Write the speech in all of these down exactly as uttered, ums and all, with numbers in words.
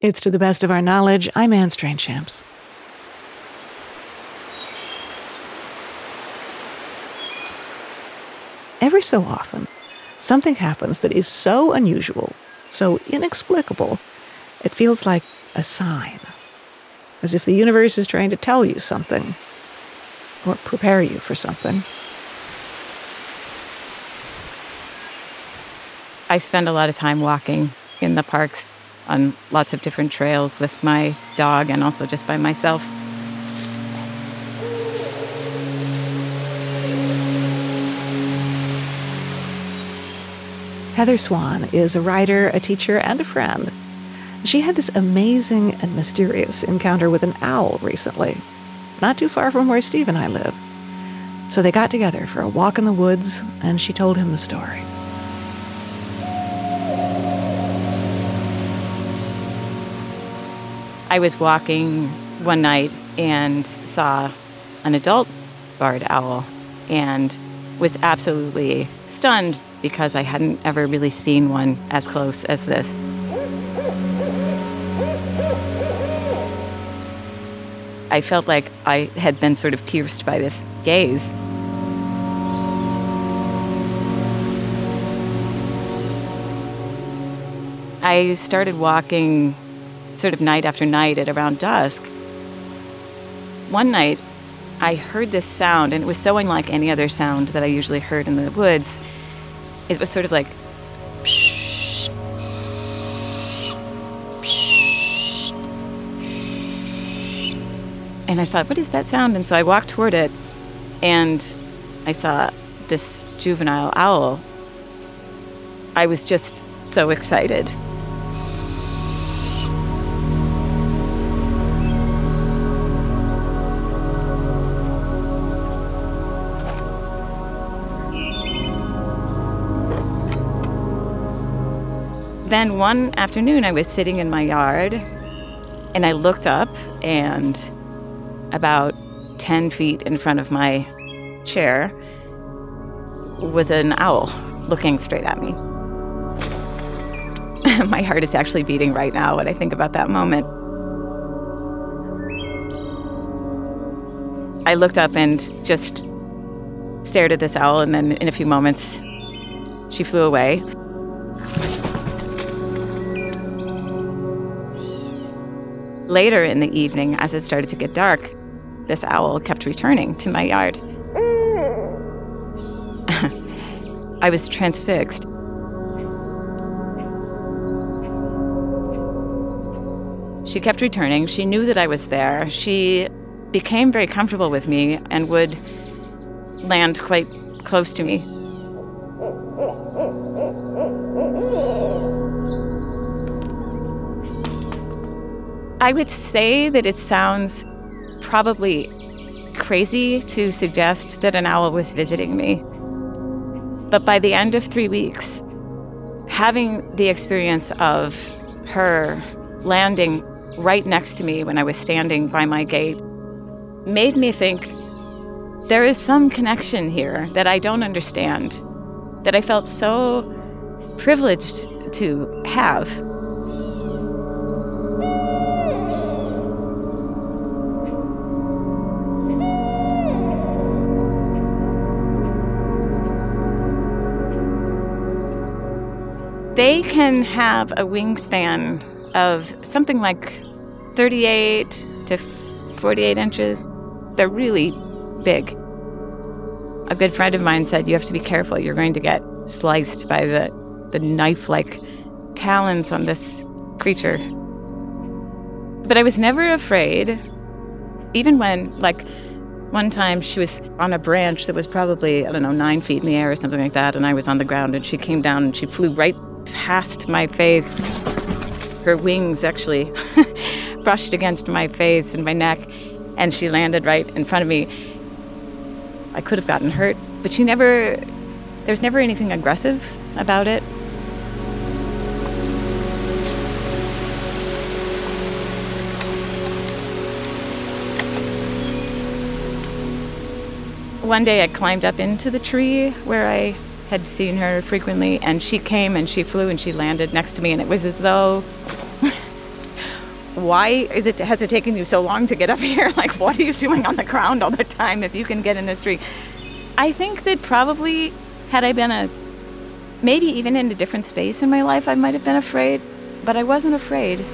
It's To the Best of Our Knowledge. I'm Anne Strainchamps. Every so often, something happens that is so unusual, so inexplicable, it feels like a sign, as if the universe is trying to tell you something, or prepare you for something. I spend a lot of time walking in the parks on lots of different trails with my dog and also just by myself. Heather Swan is a writer, a teacher, and a friend. She had this amazing and mysterious encounter with an owl recently, not too far from where Steve and I live. So they got together for a walk in the woods, and she told him the story. I was walking one night and saw an adult barred owl and was absolutely stunned because I hadn't ever really seen one as close as this. I felt like I had been sort of pierced by this gaze. I started walking sort of night after night at around dusk. One night, I heard this sound, and it was so unlike any other sound that I usually heard in the woods. It was sort of like, psh, psh. And I thought, what is that sound? And so I walked toward it, and I saw this juvenile owl. I was just so excited. Then one afternoon, I was sitting in my yard, and I looked up, and about ten feet in front of my chair was an owl looking straight at me. My heart is actually beating right now when I think about that moment. I looked up and just stared at this owl, and then in a few moments, she flew away. Later in the evening, as it started to get dark, this owl kept returning to my yard. I was transfixed. She kept returning. She knew that I was there. She became very comfortable with me and would land quite close to me. I would say that it sounds probably crazy to suggest that an owl was visiting me. But by the end of three weeks, having the experience of her landing right next to me when I was standing by my gate made me think there is some connection here that I don't understand, that I felt so privileged to have. They can have a wingspan of something like thirty-eight to forty-eight inches. They're really big. A good friend of mine said, you have to be careful. You're going to get sliced by the, the knife-like talons on this creature. But I was never afraid, even when, like, one time she was on a branch that was probably, I don't know, nine feet in the air or something like that, and I was on the ground, and she came down and she flew right past my face. Her wings actually brushed against my face and my neck, and she landed right in front of me. I could have gotten hurt, but she never, there was never anything aggressive about it. One day I climbed up into the tree where I had seen her frequently, and she came and she flew and she landed next to me, and it was as though why is it, has it taken you so long to get up here? Like, what are you doing on the ground all the time if you can get in this tree? I think that probably had I been a, maybe even in a different space in my life, I might have been afraid, but I wasn't afraid.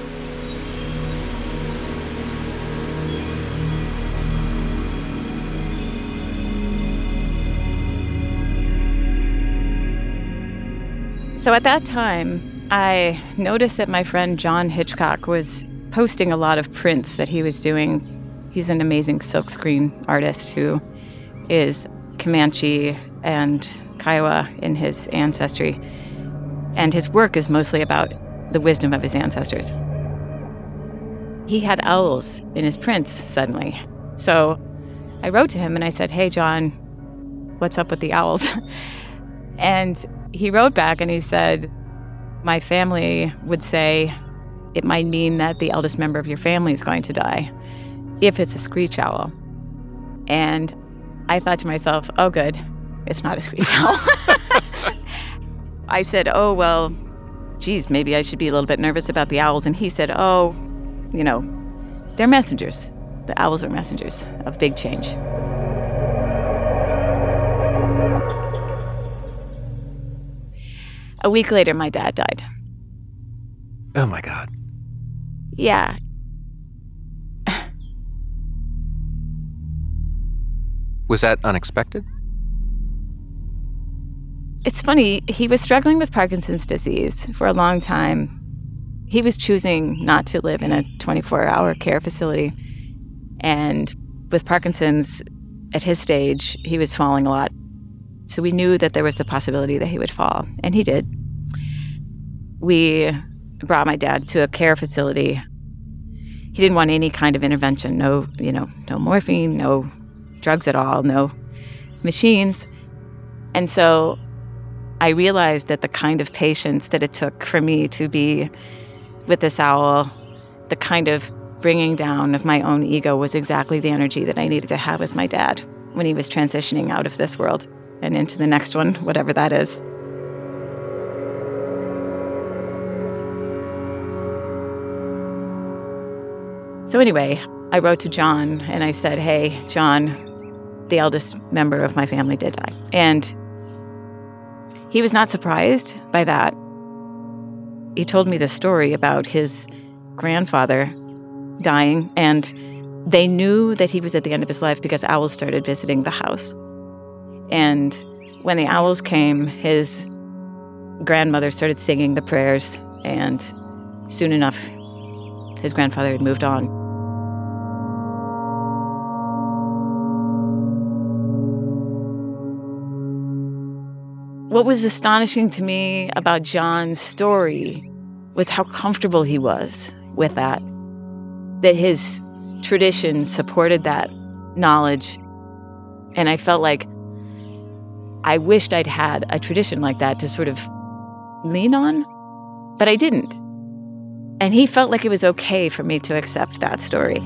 So at that time, I noticed that my friend John Hitchcock was posting a lot of prints that he was doing. He's an amazing silkscreen artist who is Comanche and Kiowa in his ancestry. And his work is mostly about the wisdom of his ancestors. He had owls in his prints suddenly. So I wrote to him and I said, "Hey, John, what's up with the owls?" And he wrote back and he said, "My family would say it might mean that the eldest member of your family is going to die if it's a screech owl." And I thought to myself, oh, good, it's not a screech owl. I said, oh, well, geez, maybe I should be a little bit nervous about the owls. And he said, oh, you know, they're messengers. The owls are messengers of big change. A week later, my dad died. Oh, my God. Yeah. Was that unexpected? It's funny, he was struggling with Parkinson's disease for a long time. He was choosing not to live in a twenty-four hour care facility. And with Parkinson's, at his stage, he was falling a lot. So we knew that there was the possibility that he would fall, and he did. We brought my dad to a care facility. He didn't want any kind of intervention, no, you know, no morphine, no drugs at all, no machines. And so I realized that the kind of patience that it took for me to be with this owl, the kind of bringing down of my own ego was exactly the energy that I needed to have with my dad when he was transitioning out of this world and into the next one, whatever that is. So anyway, I wrote to John and I said, hey, John, the eldest member of my family did die. And he was not surprised by that. He told me the story about his grandfather dying, and they knew that he was at the end of his life because owls started visiting the house. And when the owls came, his grandmother started singing the prayers, and soon enough, his grandfather had moved on. What was astonishing to me about John's story was how comfortable he was with that, that his tradition supported that knowledge. And I felt like I wished I'd had a tradition like that to sort of lean on, but I didn't. And he felt like it was okay for me to accept that story.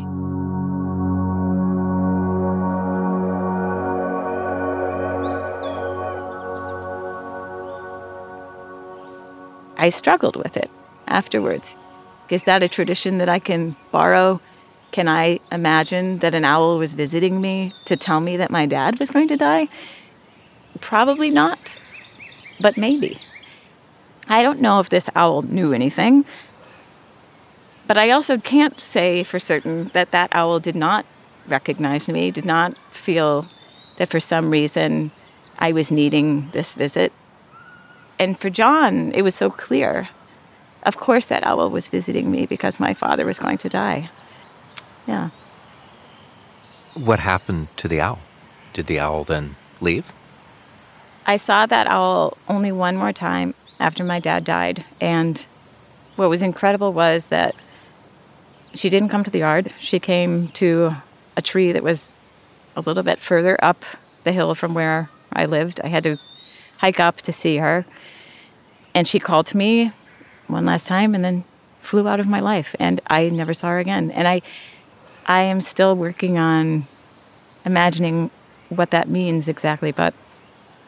I struggled with it afterwards. Is that a tradition that I can borrow? Can I imagine that an owl was visiting me to tell me that my dad was going to die? Probably not, but maybe. I don't know if this owl knew anything, but I also can't say for certain that that owl did not recognize me, did not feel that for some reason I was needing this visit. And for John, it was so clear. Of course that owl was visiting me because my father was going to die. Yeah. What happened to the owl? Did the owl then leave? I saw that owl only one more time after my dad died. And what was incredible was that she didn't come to the yard. She came to a tree that was a little bit further up the hill from where I lived. I had to hike up to see her. And she called to me one last time and then flew out of my life. And I never saw her again. And I I am still working on imagining what that means exactly. But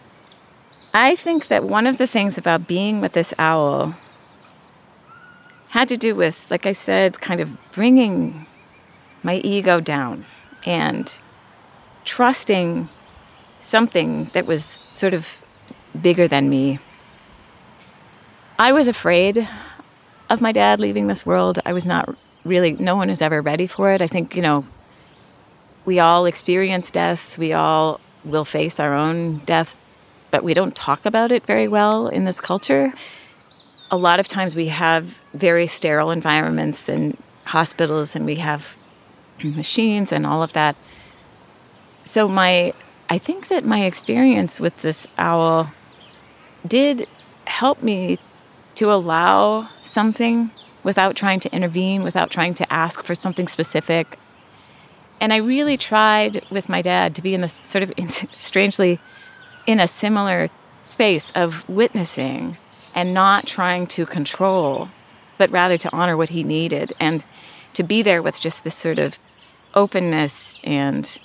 I think that one of the things about being with this owl had to do with, like I said, kind of bringing my ego down and trusting something that was sort of bigger than me. I was afraid of my dad leaving this world. I was not really, no one is ever ready for it. I think, you know, we all experience death. We all will face our own deaths, but we don't talk about it very well in this culture. A lot of times we have very sterile environments and hospitals, and we have machines and all of that. So my, I think that my experience with this owl did help me to allow something without trying to intervene, without trying to ask for something specific. And I really tried with my dad to be in this sort of, strangely, in a similar space of witnessing and not trying to control, but rather to honor what he needed and to be there with just this sort of openness and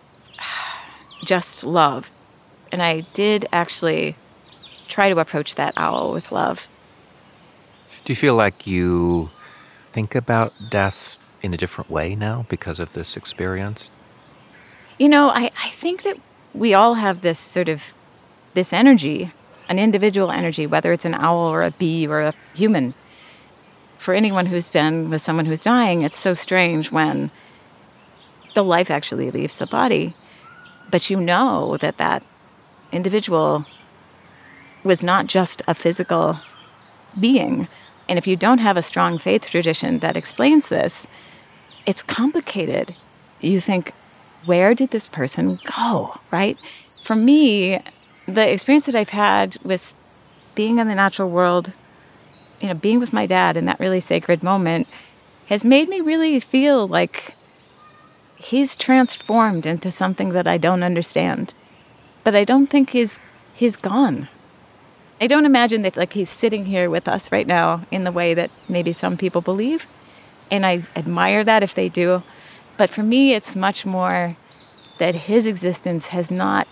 just love. And I did actually try to approach that owl with love. Do you feel like you think about death in a different way now because of this experience? You know, I, I think that we all have this sort of, this energy, an individual energy, whether it's an owl or a bee or a human. For anyone who's been with someone who's dying, it's so strange when the life actually leaves the body. But you know that that individual was not just a physical being. And if you don't have a strong faith tradition that explains this, it's complicated. You think, where did this person go, right? For me, the experience that I've had with being in the natural world, you know, being with my dad in that really sacred moment has made me really feel like he's transformed into something that I don't understand. But I don't think he's he's gone. I don't imagine that like he's sitting here with us right now in the way that maybe some people believe. And I admire that if they do. But for me, it's much more that his existence has not,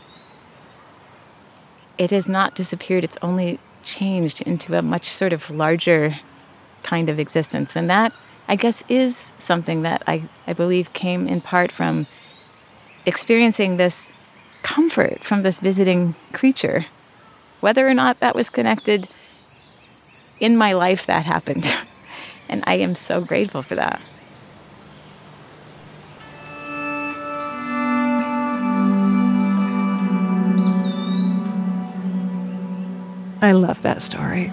it has not disappeared. It's only changed into a much sort of larger kind of existence. And that, I guess, is something that I, I believe came in part from experiencing this comfort from this visiting creature. Whether or not that was connected, in my life that happened. And I am so grateful for that. I love that story.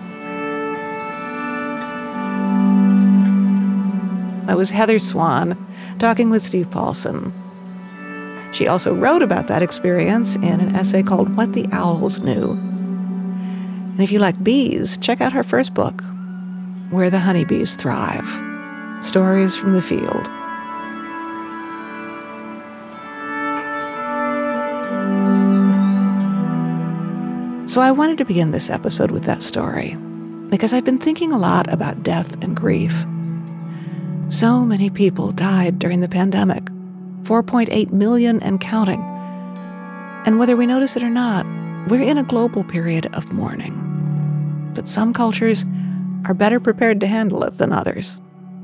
That was Heather Swan talking with Steve Paulson. She also wrote about that experience in an essay called What the Owls Knew. And if you like bees, check out her first book, Where the Honeybees Thrive, Stories from the Field. So I wanted to begin this episode with that story, because I've been thinking a lot about death and grief. So many people died during the pandemic, four point eight million and counting. And whether we notice it or not, we're in a global period of mourning. But some cultures are better prepared to handle it than others.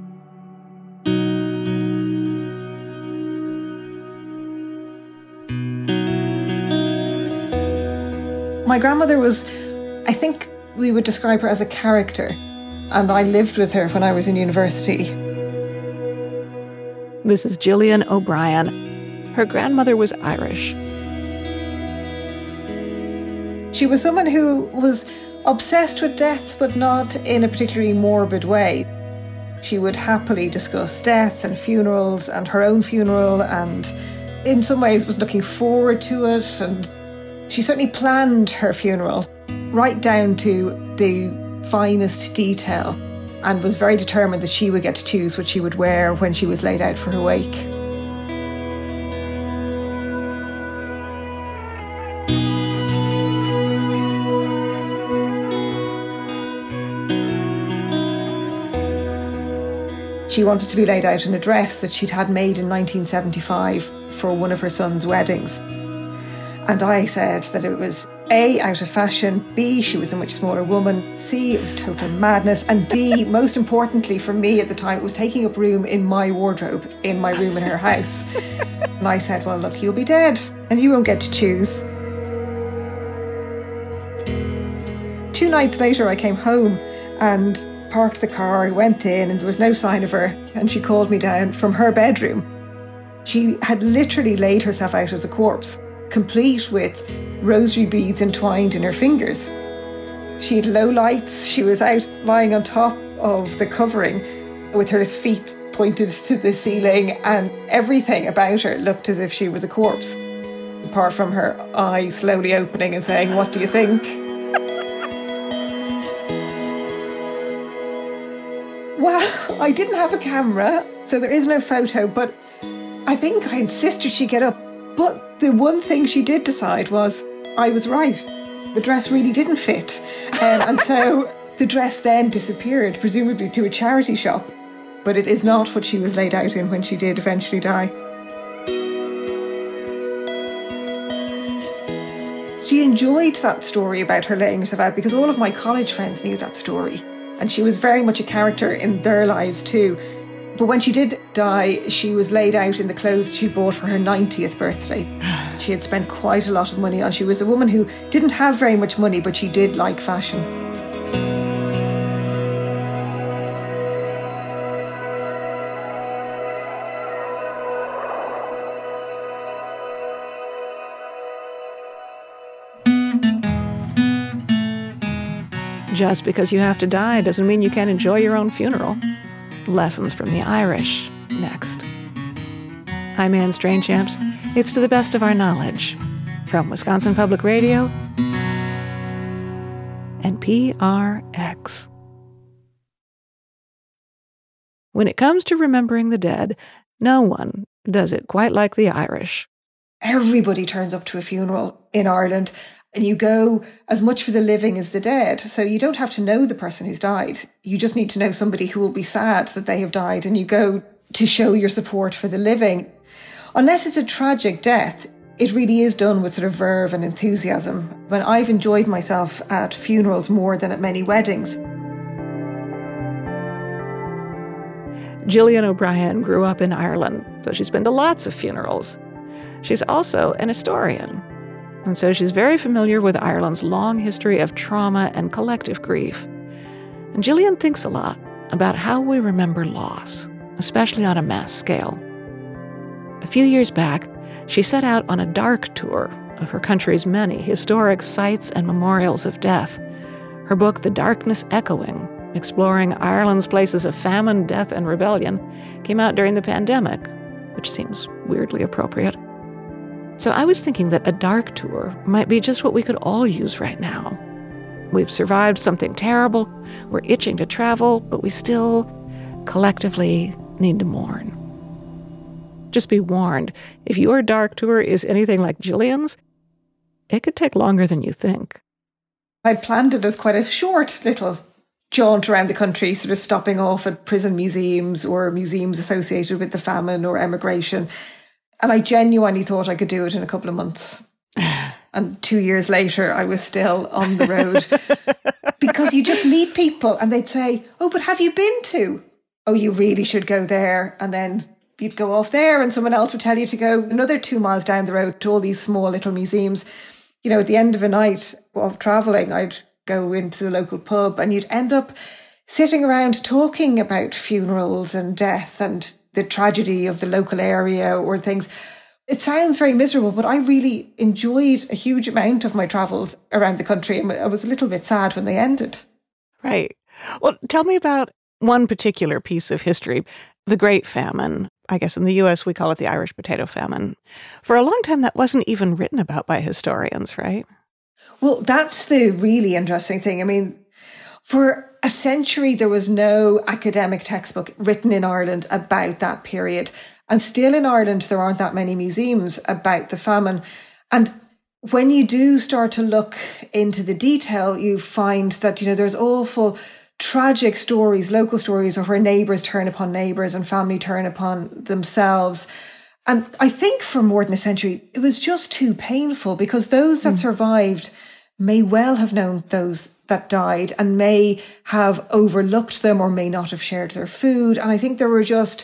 My grandmother was, I think we would describe her as a character, and I lived with her when I was in university. This is Gillian O'Brien. Her grandmother was Irish. She was someone who was obsessed with death, but not in a particularly morbid way. She would happily discuss death and funerals and her own funeral, and in some ways was looking forward to it. And she certainly planned her funeral right down to the finest detail, and was very determined that she would get to choose what she would wear when she was laid out for her wake. She wanted to be laid out in a dress that she'd had made in nineteen seventy-five for one of her son's weddings. And I said that it was A, out of fashion. B, she was a much smaller woman. C, it was total madness. And D, most importantly for me at the time, it was taking up room in my wardrobe, in my room in her house. And I said, well, look, you'll be dead and you won't get to choose. Two nights later, I came home and parked the car, I went in and there was no sign of her. And she called me down from her bedroom. She had literally laid herself out as a corpse, complete with rosary beads entwined in her fingers. She had low lights. She was out lying on top of the covering with her feet pointed to the ceiling, and everything about her looked as if she was a corpse, apart from her eye slowly opening and saying, "What do you think?" Well, I didn't have a camera, so there is no photo, but I think I insisted she get up. But the one thing she did decide was I was right. The dress really didn't fit. Um, and so the dress then disappeared, presumably to a charity shop. But it is not what she was laid out in when she did eventually die. She enjoyed that story about her laying herself out because all of my college friends knew that story. And she was very much a character in their lives too. But when she did die, she was laid out in the clothes she bought for her ninetieth birthday. She had spent quite a lot of money on. She was a woman who didn't have very much money, but she did like fashion. Just because you have to die doesn't mean you can't enjoy your own funeral. Lessons from the Irish, next. I'm Anne Strainchamps. It's To the Best of Our Knowledge, from Wisconsin Public Radio and P R X. When it comes to remembering the dead, no one does it quite like the Irish. Everybody turns up to a funeral in Ireland, and you go as much for the living as the dead. So you don't have to know the person who's died. You just need to know somebody who will be sad that they have died, and you go to show your support for the living. Unless it's a tragic death, it really is done with sort of verve and enthusiasm. When I've enjoyed myself at funerals more than at many weddings. Gillian O'Brien grew up in Ireland, so she's been to lots of funerals. She's also an historian. And so she's very familiar with Ireland's long history of trauma and collective grief. And Gillian thinks a lot about how we remember loss, especially on a mass scale. A few years back, she set out on a dark tour of her country's many historic sites and memorials of death. Her book, The Darkness Echoing, exploring Ireland's places of famine, death, and rebellion, came out during the pandemic, which seems weirdly appropriate. So I was thinking that a dark tour might be just what we could all use right now. We've survived something terrible, we're itching to travel, but we still, collectively, need to mourn. Just be warned, if your dark tour is anything like Gillian's, it could take longer than you think. I planned it as quite a short little jaunt around the country, sort of stopping off at prison museums or museums associated with the famine or emigration. And I genuinely thought I could do it in a couple of months. And two years later, I was still on the road. Because you just meet people and they'd say, "Oh, but have you been to? Oh, you really should go there." And then you'd go off there and someone else would tell you to go another two miles down the road to all these small little museums. You know, at the end of a night of travelling, I'd go into the local pub and you'd end up sitting around talking about funerals and death and the tragedy of the local area or things. It sounds very miserable, but I really enjoyed a huge amount of my travels around the country, and I was a little bit sad when they ended. Right. Well, tell me about one particular piece of history, the Great Famine. I guess in the U S we call it the Irish Potato Famine. For a long time, that wasn't even written about by historians, right? Well, that's the really interesting thing. I mean, for a century, there was no academic textbook written in Ireland about that period. And still in Ireland, there aren't that many museums about the famine. And when you do start to look into the detail, you find that, you know, there's awful tragic stories, local stories of where neighbours turn upon neighbours and family turn upon themselves. And I think for more than a century, it was just too painful because those that mm. survived may well have known those that died and may have overlooked them or may not have shared their food. And I think there were just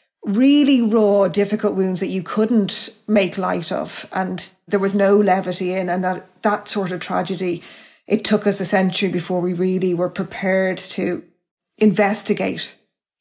really raw, difficult wounds that you couldn't make light of. And there was no levity in, and that, that sort of tragedy, it took us a century before we really were prepared to investigate.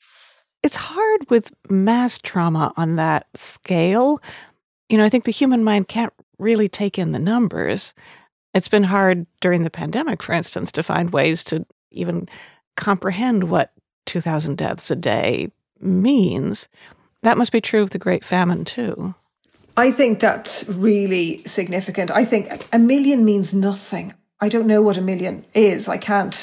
It's hard with mass trauma on that scale. You know, I think the human mind can't really take in the numbers. It's been hard during the pandemic, for instance, to find ways to even comprehend what two thousand deaths a day means. That must be true of the Great Famine, too. I think that's really significant. I think a million means nothing. I don't know what a million is. I can't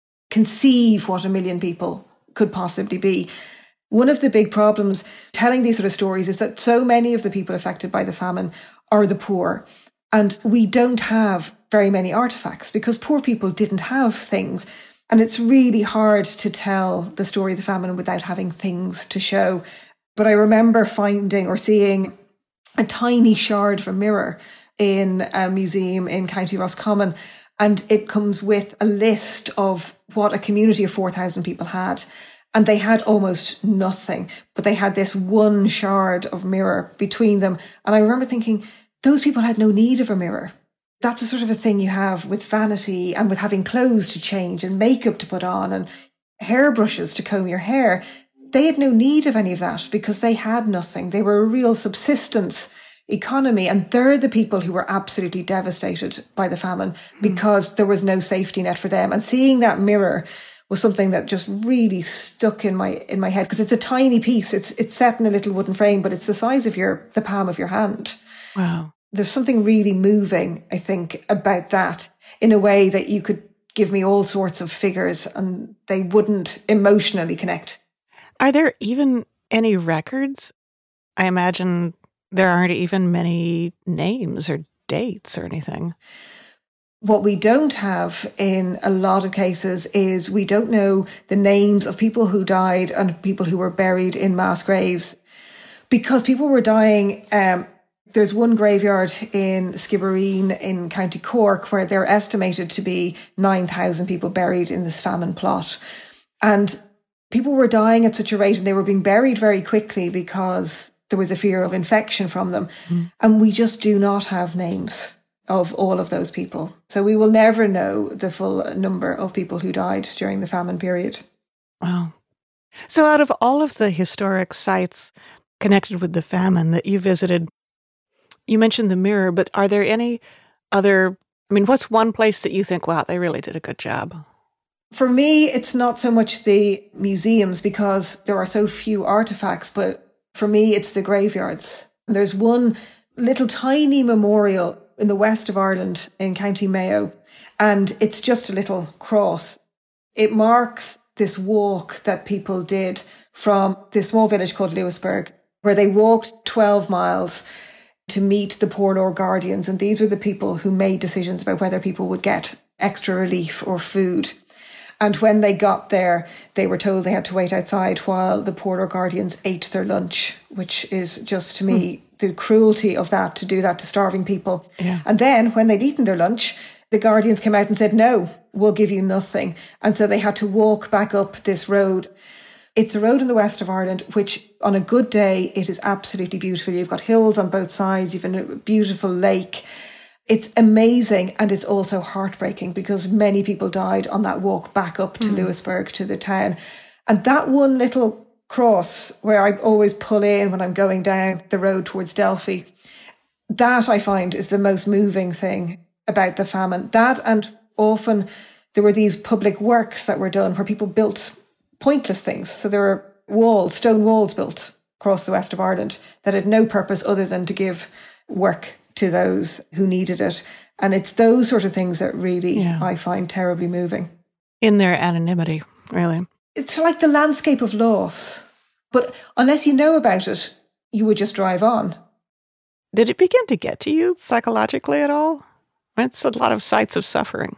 conceive what a million people could possibly be. One of the big problems telling these sort of stories is that so many of the people affected by the famine are the poor. And we don't have very many artifacts because poor people didn't have things. And it's really hard to tell the story of the famine without having things to show. But I remember finding or seeing a tiny shard of a mirror in a museum in County Roscommon. And it comes with a list of what a community of four thousand people had. And they had almost nothing, but they had this one shard of mirror between them. And I remember thinking, those people had no need of a mirror. That's the sort of a thing you have with vanity and with having clothes to change and makeup to put on and hairbrushes to comb your hair. They had no need of any of that because they had nothing. They were a real subsistence economy. And they're the people who were absolutely devastated by the famine because there was no safety net for them. And seeing that mirror was something that just really stuck in my in my head because it's a tiny piece. It's it's set in a little wooden frame, but it's the size of your the palm of your hand. Wow. There's something really moving, I think, about that in a way that you could give me all sorts of figures and they wouldn't emotionally connect. Are there even any records? I imagine there aren't even many names or dates or anything. What we don't have in a lot of cases is we don't know the names of people who died and people who were buried in mass graves because people were dying. Um, there's one graveyard in Skibbereen in County Cork where they're estimated to be nine thousand people buried in this famine plot. And people were dying at such a rate and they were being buried very quickly because there was a fear of infection from them. Mm. And we just do not have names of all of those people. So we will never know the full number of people who died during the famine period. Wow. So out of all of the historic sites connected with the famine that you visited, you mentioned the mirror, but are there any other, I mean, what's one place that you think, wow, they really did a good job? For me, it's not so much the museums because there are so few artifacts, but for me, it's the graveyards. There's one little tiny memorial in the west of Ireland in County Mayo, and it's just a little cross. It marks this walk that people did from this small village called Lewisburg, where they walked twelve miles to meet the Poor Law Guardians, and these were the people who made decisions about whether people would get extra relief or food. And when they got there, they were told they had to wait outside while the Poor Law Guardians ate their lunch, which is just, to me, mm. the cruelty of that, to do that to starving people. Yeah. And then when they'd eaten their lunch, the Guardians came out and said, no, we'll give you nothing. And so they had to walk back up this road. It's a road in the west of Ireland, which on a good day, it is absolutely beautiful. You've got hills on both sides, you've a beautiful lake. It's amazing, and it's also heartbreaking because many people died on that walk back up to mm. Lewisburg, to the town. And that one little cross where I always pull in when I'm going down the road towards Delphi, that I find is the most moving thing about the famine. That, and often there were these public works that were done where people built pointless things. So there were walls, stone walls built across the west of Ireland that had no purpose other than to give work to those who needed it. And it's those sort of things that really yeah. I find terribly moving. In their anonymity, really. It's like the landscape of loss. But unless you know about it, you would just drive on. Did it begin to get to you psychologically at all? It's a lot of sights of suffering.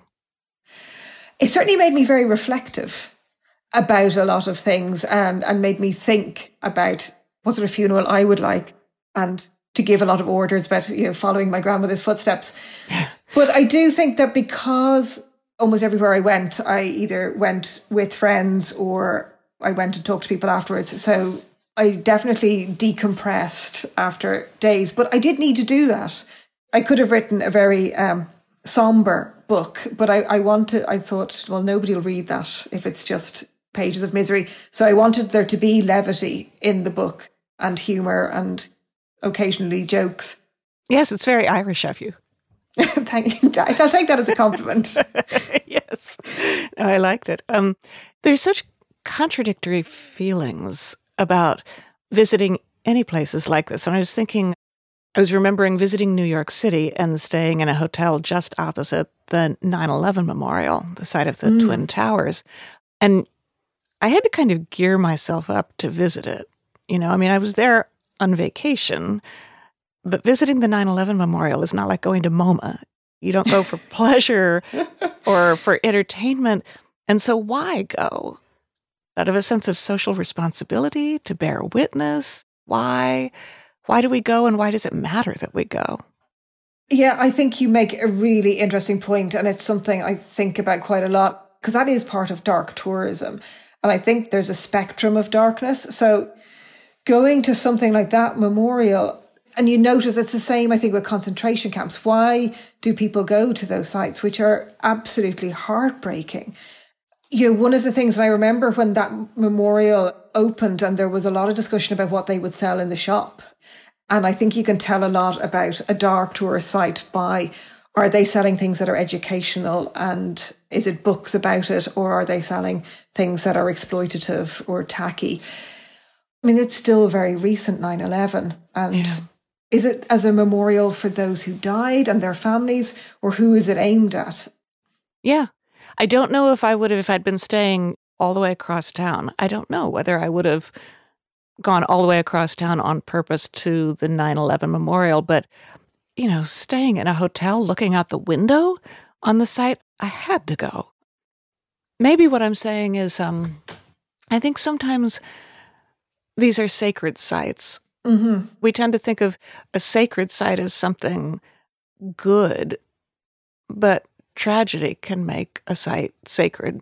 It certainly made me very reflective about a lot of things and, and made me think about what sort of funeral I would like and to give a lot of orders about, you know, following my grandmother's footsteps. But I do think that because almost everywhere I went, I either went with friends or I went and talked to people afterwards. So I definitely decompressed after days, but I did need to do that. I could have written a very um, somber book, but I, I wanted, I thought, well, nobody will read that if it's just pages of misery. So I wanted there to be levity in the book and humour and occasionally jokes. Yes, it's very Irish of you. Thank you. I'll take that as a compliment. Yes, no, I liked it. Um, there's such contradictory feelings about visiting any places like this. And I was thinking, I was remembering visiting New York City and staying in a hotel just opposite the nine eleven Memorial, the site of the mm. Twin Towers. And I had to kind of gear myself up to visit it. You know, I mean, I was there on vacation, but visiting the nine eleven Memorial is not like going to MoMA. You don't go for pleasure or for entertainment. And so why go? Out of a sense of social responsibility, to bear witness? Why? Why do we go, and why does it matter that we go? Yeah, I think you make a really interesting point, and it's something I think about quite a lot, because that is part of dark tourism. And I think there's a spectrum of darkness. So going to something like that memorial, and you notice it's the same, I think, with concentration camps. Why do people go to those sites, which are absolutely heartbreaking? You know, one of the things that I remember when that memorial opened, and there was a lot of discussion about what they would sell in the shop. And I think you can tell a lot about a dark tourist site by, are they selling things that are educational, and is it books about it, or are they selling things that are exploitative or tacky? I mean, it's still very recent, nine eleven. And yeah. Is it as a memorial for those who died and their families, or who is it aimed at? Yeah. I don't know if I would have, if I'd been staying all the way across town, I don't know whether I would have gone all the way across town on purpose to the nine eleven memorial. But, you know, staying in a hotel, looking out the window on the site, I had to go. Maybe what I'm saying is, um, I think sometimes these are sacred sites. Mm-hmm. We tend to think of a sacred site as something good, but tragedy can make a site sacred.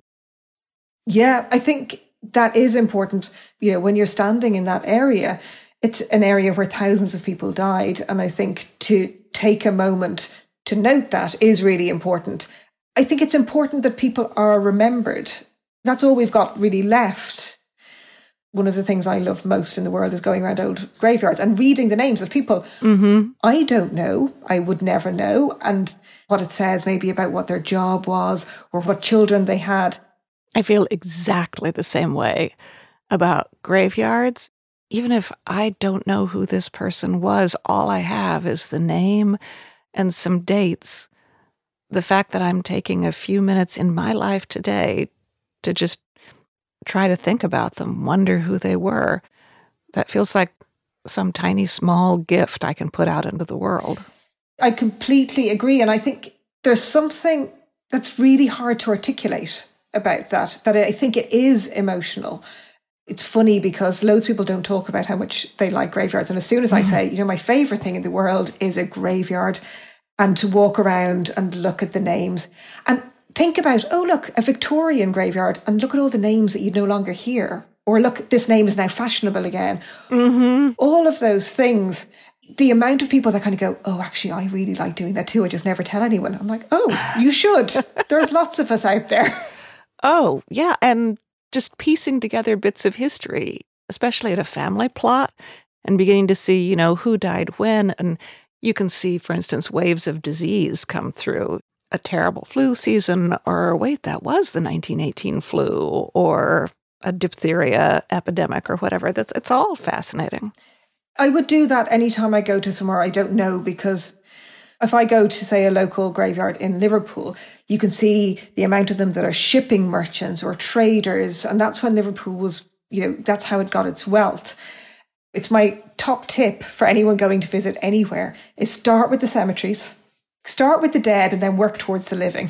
Yeah, I think that is important. You know, when you're standing in that area, it's an area where thousands of people died. And I think to take a moment to note that is really important. I think it's important that people are remembered. That's all we've got really left. One of the things I love most in the world is going around old graveyards and reading the names of people mm-hmm. I don't know, I would never know, and what it says maybe about what their job was or what children they had. I feel exactly the same way about graveyards. Even if I don't know who this person was, all I have is the name and some dates. The fact that I'm taking a few minutes in my life today to just try to think about them, wonder who they were, that feels like some tiny, small gift I can put out into the world. I completely agree. And I think there's something that's really hard to articulate about that, that I think it is emotional. It's funny because loads of people don't talk about how much they like graveyards. And as soon as I say, you know, my favourite thing in the world is a graveyard, and to walk around and look at the names and think about, oh, look, a Victorian graveyard, and look at all the names that you'd no longer hear. Or look, this name is now fashionable again. Mm-hmm. All of those things, the amount of people that kind of go, oh, actually, I really like doing that too. I just never tell anyone. I'm like, oh, you should. There's lots of us out there. Oh, yeah. And just piecing together bits of history, especially at a family plot, and beginning to see, you know, who died when. And you can see, for instance, waves of disease come through. A terrible flu season, or wait, that was the nineteen eighteen flu, or a diphtheria epidemic, or whatever. That's it's all fascinating. I would do that anytime I go to somewhere I don't know, because if I go to, say, a local graveyard in Liverpool, you can see the amount of them that are shipping merchants or traders. And that's when Liverpool was, you know, that's how it got its wealth. It's my top tip for anyone going to visit anywhere is start with the cemeteries, start with the dead, and then work towards the living.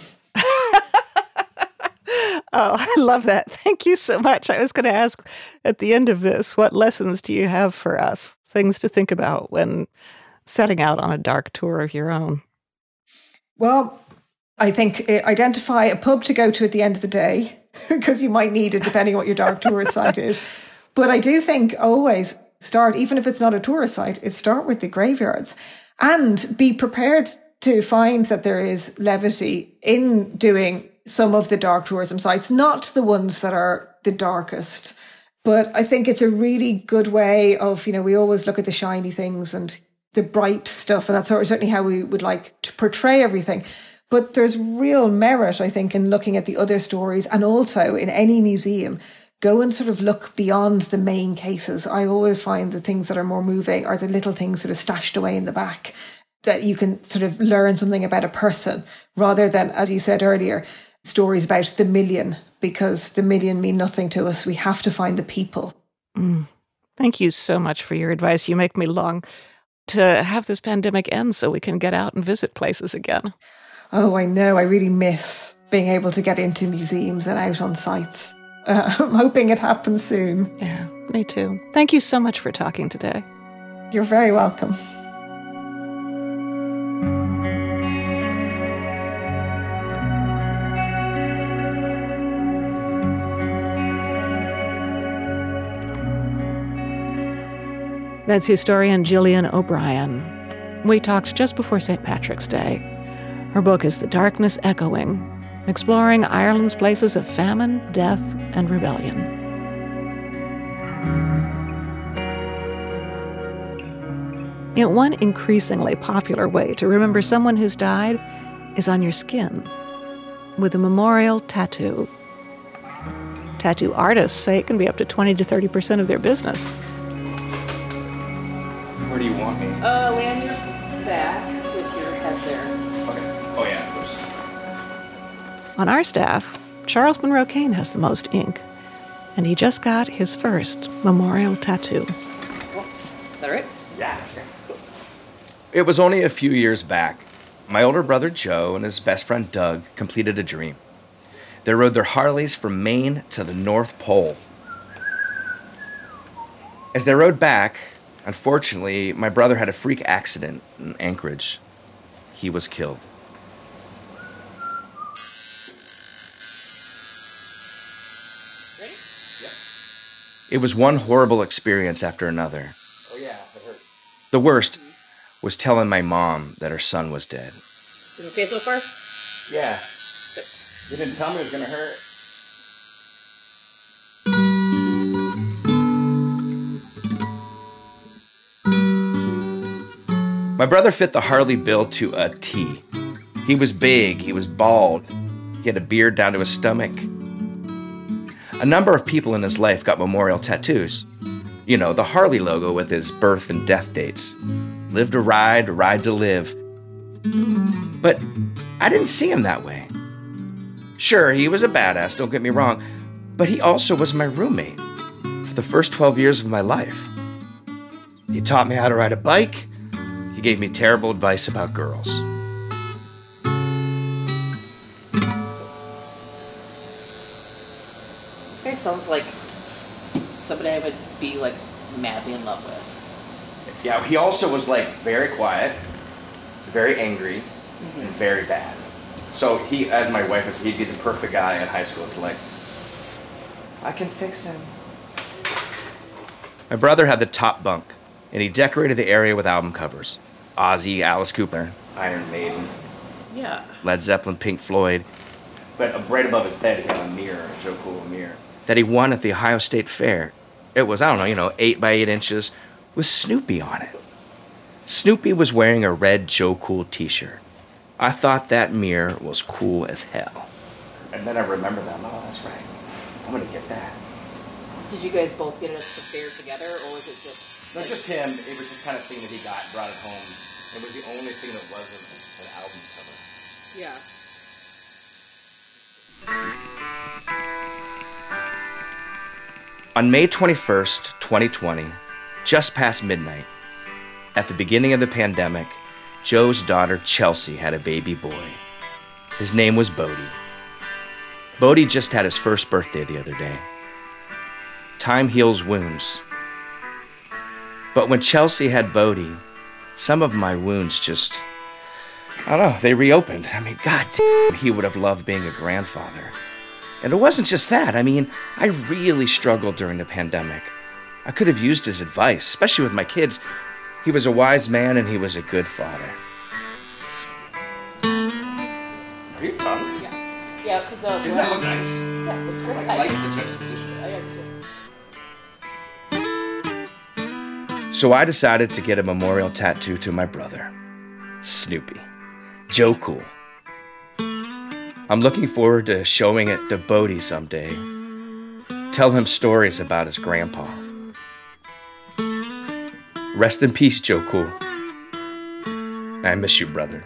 Oh, I love that. Thank you so much. I was going to ask at the end of this, what lessons do you have for us? Things to think about when setting out on a dark tour of your own? Well, I think uh, identify a pub to go to at the end of the day, because you might need it depending on what your dark tourist site is. But I do think always start, even if it's not a tourist site, is start with the graveyards and be prepared to find that there is levity in doing some of the dark tourism sites, not the ones that are the darkest. But I think it's a really good way of, you know, we always look at the shiny things and the bright stuff, and that's certainly how we would like to portray everything. But there's real merit, I think, in looking at the other stories, and also in any museum, go and sort of look beyond the main cases. I always find the things that are more moving are the little things sort of stashed away in the back, that you can sort of learn something about a person, rather than, as you said earlier, stories about the million, because the million mean nothing to us. We have to find the people. Mm. Thank you so much for your advice. You make me long to have this pandemic end so we can get out and visit places again. Oh, I know. I really miss being able to get into museums and out on sites. Uh, I'm hoping it happens soon. Yeah, me too. Thank you so much for talking today. You're very welcome. That's historian Gillian O'Brien. We talked just before Saint Patrick's Day. Her book is The Darkness Echoing, exploring Ireland's places of famine, death, and rebellion. You know, one increasingly popular way to remember someone who's died is on your skin, with a memorial tattoo. Tattoo artists say it can be up to twenty to thirty percent of their business. Where do you want me? Uh, lay on your back with your head there. Okay. Oh, yeah, of course. On our staff, Charles Monroe Kane has the most ink, and he just got his first memorial tattoo. Oh, is that right? Yeah, sure. Cool. It was only a few years back. My older brother Joe and his best friend Doug completed a dream. They rode their Harleys from Maine to the North Pole. As they rode back, unfortunately, my brother had a freak accident in Anchorage. He was killed. Ready? Yep. It was one horrible experience after another. Oh, yeah, it hurt. The worst was telling my mom that her son was dead. Is it okay so far? Yeah. You didn't tell me it was going to hurt. My brother fit the Harley bill to a T. He was big, he was bald, he had a beard down to his stomach. A number of people in his life got memorial tattoos. You know, the Harley logo with his birth and death dates. Live to ride, ride to live. But I didn't see him that way. Sure, he was a badass, don't get me wrong, but he also was my roommate for the first twelve years of my life. He taught me how to ride a bike. He gave me terrible advice about girls. This guy sounds like somebody I would be like madly in love with. Yeah, he also was like very quiet, very angry, mm-hmm. and very bad. So he, as my wife would say, he'd be the perfect guy in high school to like, I can fix him. My brother had the top bunk, and he decorated the area with album covers. Ozzy, Alice Cooper, Iron Maiden, Yeah. Led Zeppelin, Pink Floyd. But right above his bed, he had a mirror, a Joe Cool mirror, that he won at the Ohio State Fair. It was, I don't know, you know, eight by eight inches with Snoopy on it. Snoopy was wearing a red Joe Cool t-shirt. I thought that mirror was cool as hell. And then I remembered that, oh, that's right. I'm gonna get that. Did you guys both get it at the fair together, or was it just... No, just him. It was just kind of thing that he got, brought it home. It was the only thing that wasn't an album cover. Yeah. On May twenty-first, twenty twenty, just past midnight, at the beginning of the pandemic, Joe's daughter Chelsea had a baby boy. His name was Bodie. Bodie just had his first birthday the other day. Time heals wounds. But when Chelsea had Bodie, some of my wounds just I don't know, they reopened. I mean, God damn, he would have loved being a grandfather. And it wasn't just that. I mean, I really struggled during the pandemic. I could have used his advice, especially with my kids. He was a wise man and he was a good father. Are you done? Yes. Yeah, because uh, Doesn't that look nice? yeah, it's great. I like the juxtaposition. I am too. So I decided to get a memorial tattoo to my brother, Snoopy, Joe Cool. I'm looking forward to showing it to Bodie someday. Tell him stories about his grandpa. Rest in peace, Joe Cool. I miss you, brother.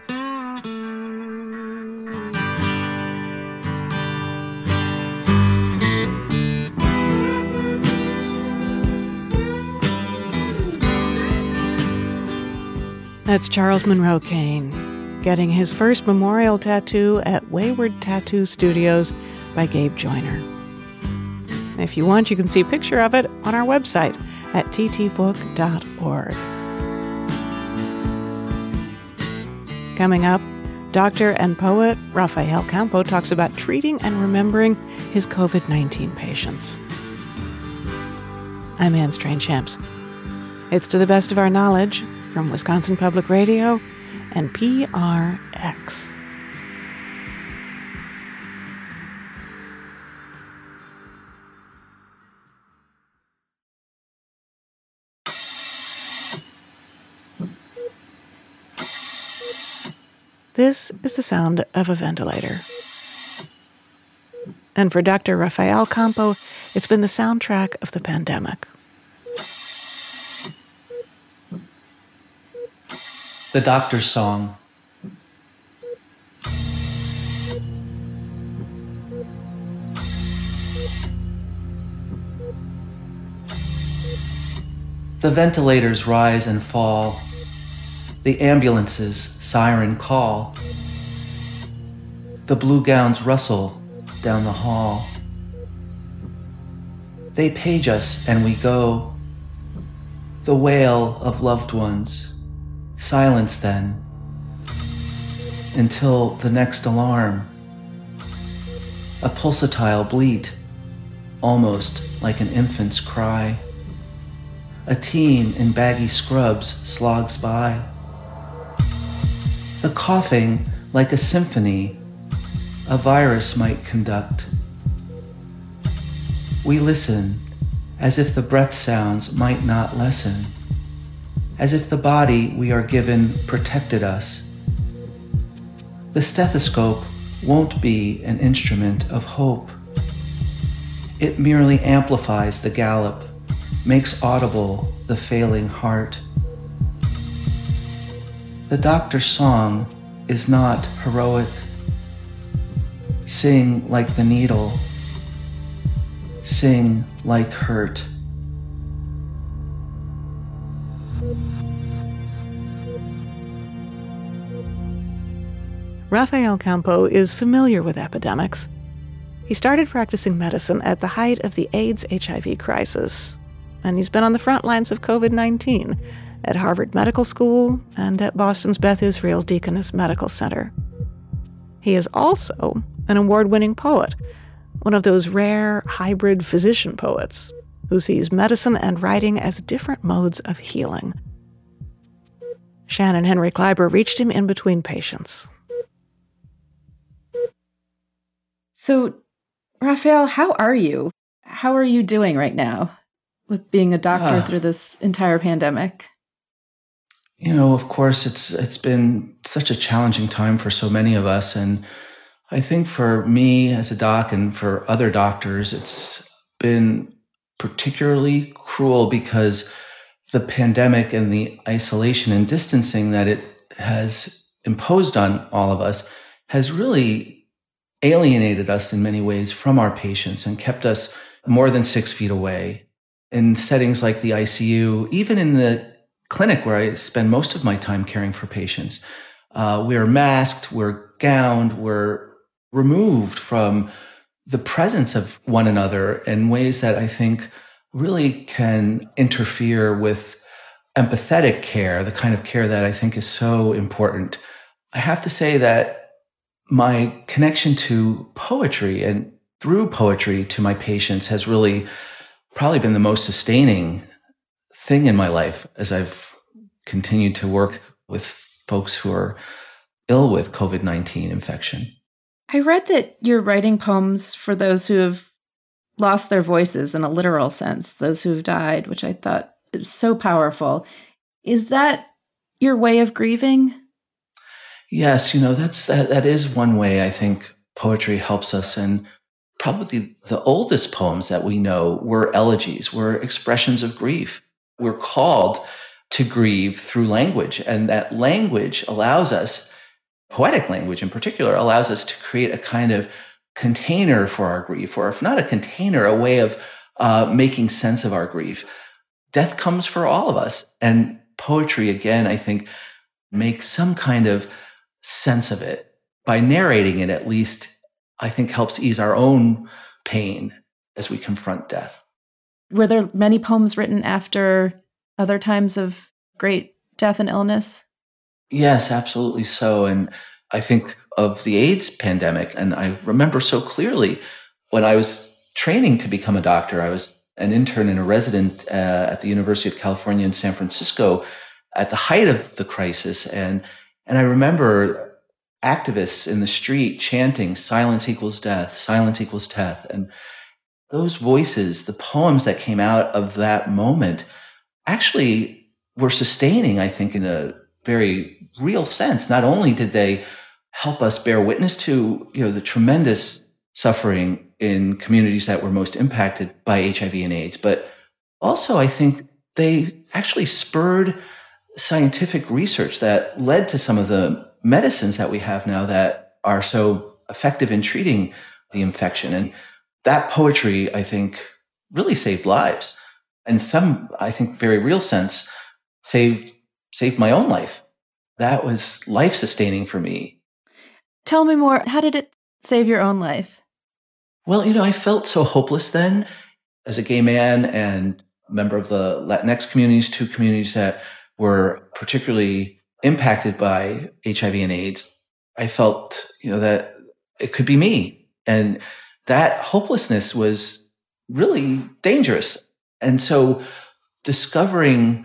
That's Charles Monroe Kane, getting his first memorial tattoo at Wayward Tattoo Studios by Gabe Joyner. If you want, you can see a picture of it on our website at t t book dot org. Coming up, doctor and poet Rafael Campo talks about treating and remembering his covid nineteen patients. I'm Anne Strange-Champs. It's To the Best of Our Knowledge from Wisconsin Public Radio and P R X. This is the sound of a ventilator. And for Doctor Rafael Campo, it's been the soundtrack of the pandemic. The Doctor's Song. The ventilators rise and fall. The ambulance's siren call. The blue gowns rustle down the hall. They page us and we go. The wail of loved ones. Silence then, until the next alarm. A pulsatile bleat, almost like an infant's cry. A team in baggy scrubs slogs by. The coughing like a symphony a virus might conduct. We listen as if the breath sounds might not lessen. As if the body we are given protected us. The stethoscope won't be an instrument of hope. It merely amplifies the gallop, makes audible the failing heart. The doctor's song is not heroic. Sing like the needle. Sing like hurt. Rafael Campo is familiar with epidemics. He started practicing medicine at the height of the AIDS H I V crisis, and he's been on the front lines of covid nineteen at Harvard Medical School and at Boston's Beth Israel Deaconess Medical Center. He is also an award-winning poet, one of those rare hybrid physician poets who sees medicine and writing as different modes of healing. Shannon Henry Kleiber reached him in between patients. So, Rafael, how are you? How are you doing right now with being a doctor uh, through this entire pandemic? You know, of course, it's it's been such a challenging time for so many of us. And I think for me as a doc and for other doctors, it's been particularly cruel because the pandemic and the isolation and distancing that it has imposed on all of us has really alienated us in many ways from our patients and kept us more than six feet away. In settings like the I C U, even in the clinic where I spend most of my time caring for patients, uh, we're masked, we're gowned, we're removed from the presence of one another in ways that I think really can interfere with empathetic care, the kind of care that I think is so important I have to say that my connection to poetry and through poetry to my patients has really probably been the most sustaining thing in my life as I've continued to work with folks who are ill with COVID nineteen infection. I read that you're writing poems for those who have lost their voices in a literal sense, those who have died, which I thought is so powerful. Is that your way of grieving? Yes, you know, that's that that is one way I think poetry helps us. And probably the oldest poems that we know were elegies, were expressions of grief. We're called to grieve through language. And that language allows us, poetic language in particular, allows us to create a kind of container for our grief, or if not a container, a way of uh, making sense of our grief. Death comes for all of us. And poetry, again, I think, makes some kind of sense of it. By narrating it, at least, I think helps ease our own pain as we confront death. Were there many poems written after other times of great death and illness? Yes, absolutely so. And I think of the AIDS pandemic, and I remember so clearly when I was training to become a doctor, I was an intern and a resident uh, at the University of California in San Francisco at the height of the crisis. And, and I remember activists in the street chanting, "Silence equals death, silence equals death." And those voices, the poems that came out of that moment, actually were sustaining, I think, in a very real sense. Not only did they help us bear witness to, you know, the tremendous suffering in communities that were most impacted by H I V and AIDS, but also I think they actually spurred scientific research that led to some of the medicines that we have now that are so effective in treating the infection. And that poetry, I think, really saved lives. In some, I think, very real sense, saved saved my own life. That was life-sustaining for me. Tell me more. How did it save your own life? Well, you know, I felt so hopeless then as a gay man and a member of the Latinx communities, two communities that were particularly impacted by H I V and AIDS. I felt, you know, that it could be me. And that hopelessness was really dangerous. And so discovering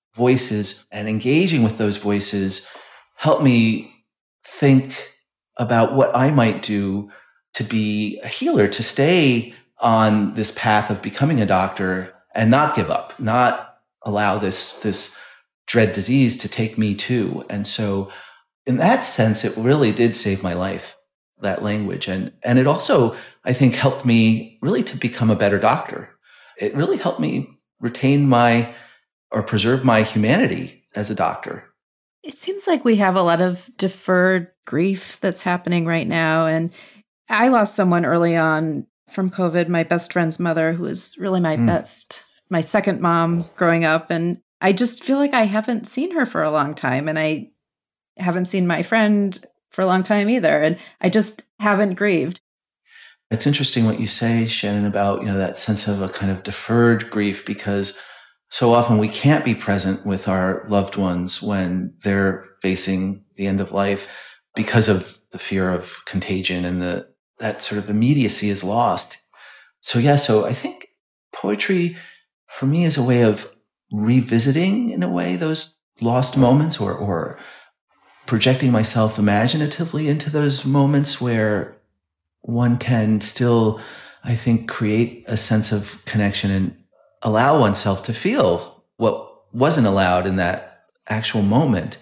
voices and engaging with those voices helped me think about what I might do to be a healer, to stay on this path of becoming a doctor and not give up, not allow this, this dread disease to take me too. And so in that sense, it really did save my life, that language. And, and it also, I think, helped me really to become a better doctor. It really helped me retain my or preserve my humanity as a doctor. It seems like we have a lot of deferred grief that's happening right now. And I lost someone early on from COVID, my best friend's mother, who was really my mm. best, my second mom growing up. And I just feel like I haven't seen her for a long time. And I haven't seen my friend for a long time either. And I just haven't grieved. It's interesting what you say, Shannon, about, you know, that sense of a kind of deferred grief, because so often we can't be present with our loved ones when they're facing the end of life because of the fear of contagion, and the that sort of immediacy is lost. So yeah, so I think poetry for me is a way of revisiting, in a way, those lost moments, or or projecting myself imaginatively into those moments where one can still, I think, create a sense of connection and allow oneself to feel what wasn't allowed in that actual moment.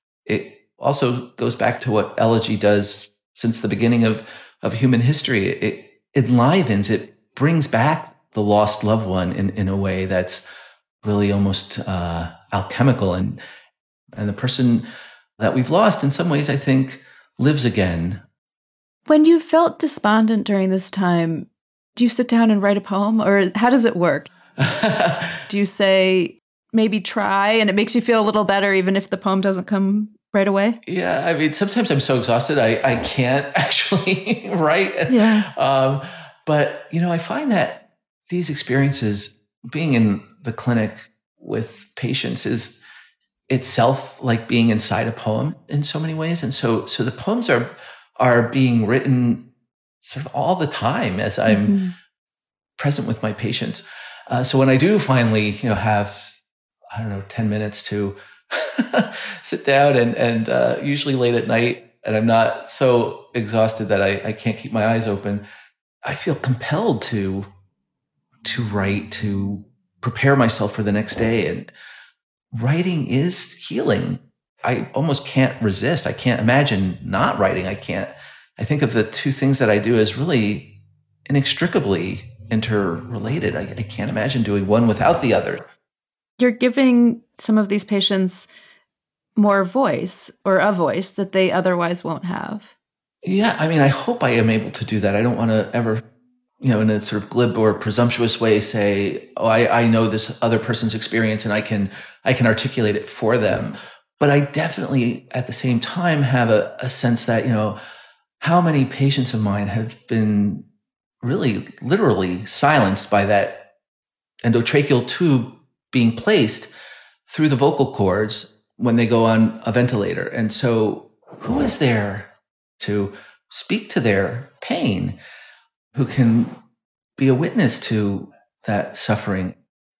It also goes back to what elegy does since the beginning of, of human history. It, it enlivens, it brings back the lost loved one in, in a way that's really almost uh, alchemical. And, and the person that we've lost, in some ways, I think, lives again. When you felt despondent during this time, do you sit down and write a poem, or how does it work? Do you say, maybe try, and it makes you feel a little better even if the poem doesn't come right away? Yeah, I mean, sometimes I'm so exhausted, I, I can't actually write. Yeah. Um, but, you know, I find that these experiences, being in the clinic with patients, is itself like being inside a poem in so many ways. And so, so the poems are, are being written sort of all the time as I'm mm-hmm. present with my patients. Uh, so when I do finally, you know, have, I don't know, ten minutes to sit down and, and uh, usually late at night, and I'm not so exhausted that I, I can't keep my eyes open, I feel compelled to, to write, to prepare myself for the next day. And writing is healing. I almost can't resist. I can't imagine not writing. I can't, I think of the two things that I do as really inextricably interrelated. I, I can't imagine doing one without the other. You're giving some of these patients more voice, or a voice that they otherwise won't have. Yeah, I mean, I hope I am able to do that. I don't want to ever, you know, in a sort of glib or presumptuous way say, oh, I, I know this other person's experience and I can I can articulate it for them. But I definitely, at the same time, have a, a sense that, you know, how many patients of mine have been really literally silenced by that endotracheal tube being placed through the vocal cords when they go on a ventilator. And so who is there to speak to their pain, who can be a witness to that suffering?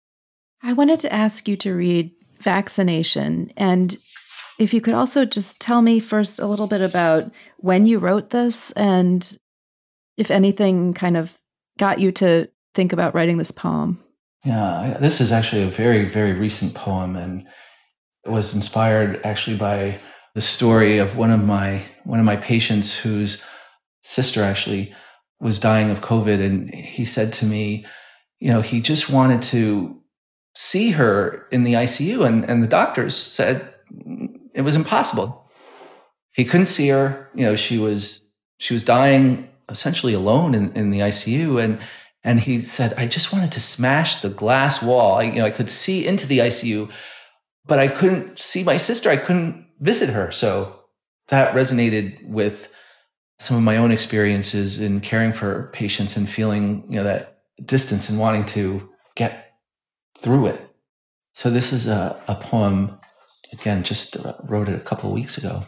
I wanted to ask you to read Vaccination. And if you could also just tell me first a little bit about when you wrote this and if anything kind of got you to think about writing this poem. Yeah, this is actually a very, very recent poem, and it was inspired actually by the story of one of my one of my patients whose sister actually was dying of COVID. And he said to me, you know, he just wanted to see her in the I C U, and, and the doctors said it was impossible. He couldn't see her. You know, she was she was dying essentially alone in, in the I C U. And and he said, I just wanted to smash the glass wall. I, you know, I could see into the I C U, but I couldn't see my sister. I couldn't visit her. So that resonated with some of my own experiences in caring for patients and feeling, you know, that distance and wanting to get through it. So this is a, a poem, again, just wrote it a couple of weeks ago.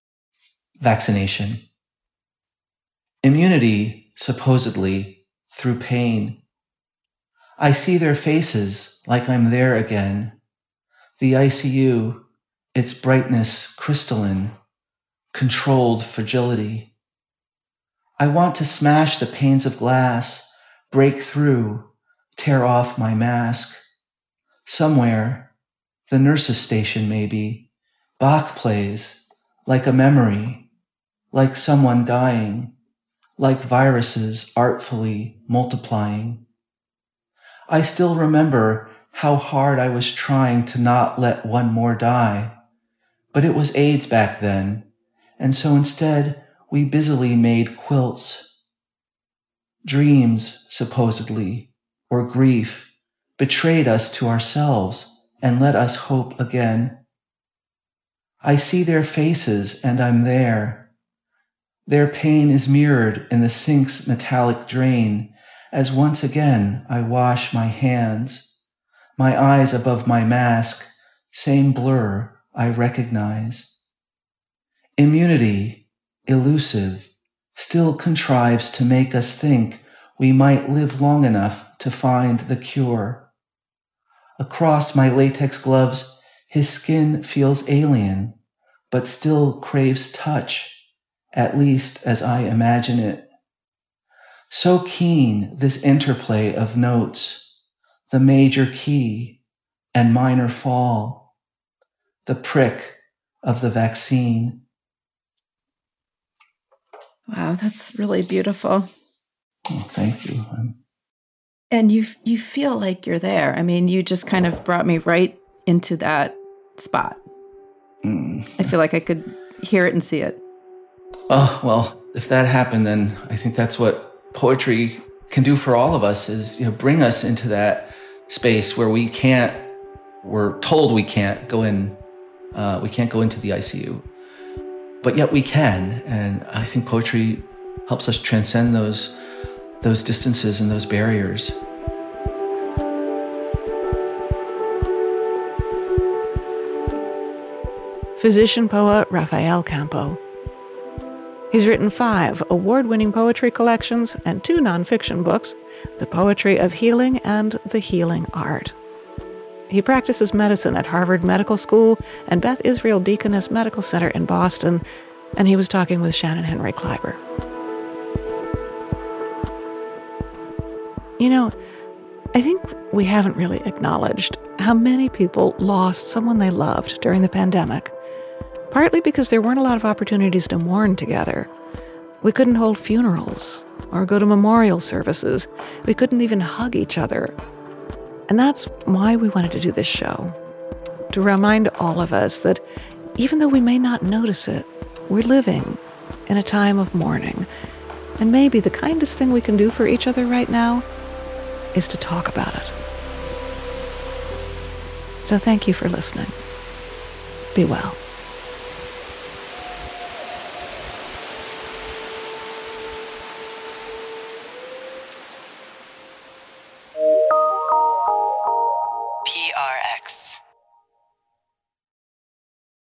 Vaccination. Immunity, supposedly, through pain. I see their faces like I'm there again. The I C U, its brightness crystalline, controlled fragility. I want to smash the panes of glass, break through, tear off my mask. Somewhere, the nurse's station maybe, Bach plays, like a memory, like someone dying, like viruses artfully multiplying. I still remember how hard I was trying to not let one more die, but it was AIDS back then, and so instead we busily made quilts. Dreams, supposedly, or grief, betrayed us to ourselves and let us hope again. I see their faces and I'm there. Their pain is mirrored in the sink's metallic drain as once again I wash my hands, my eyes above my mask, same blur I recognize. Immunity, elusive, still contrives to make us think we might live long enough to find the cure. Across my latex gloves, his skin feels alien, but still craves touch, at least as I imagine it. So keen this interplay of notes, the major key and minor fall, the prick of the vaccine. Wow, that's really beautiful. Oh, thank you. And you you feel like you're there. I mean, you just kind of brought me right into that spot. Mm. I feel like I could hear it and see it. Oh, well, if that happened, then I think that's what poetry can do for all of us, is, you know, bring us into that space where we can't, we're told we can't go in, uh, we can't go into the I C U, but yet we can. And I think poetry helps us transcend those, those distances and those barriers. physician poet Rafael Campo. He's written five award-winning poetry collections and two nonfiction books, The Poetry of Healing and The Healing Art. He practices medicine at Harvard Medical School and Beth Israel Deaconess Medical Center in Boston, and he was talking with Shannon Henry Kleiber. You know, I think we haven't really acknowledged how many people lost someone they loved during the pandemic, partly because there weren't a lot of opportunities to mourn together. We couldn't hold funerals or go to memorial services. We couldn't even hug each other. And that's why we wanted to do this show, to remind all of us that even though we may not notice it, we're living in a time of mourning. And maybe the kindest thing we can do for each other right now is to talk about it. So thank you for listening. Be well.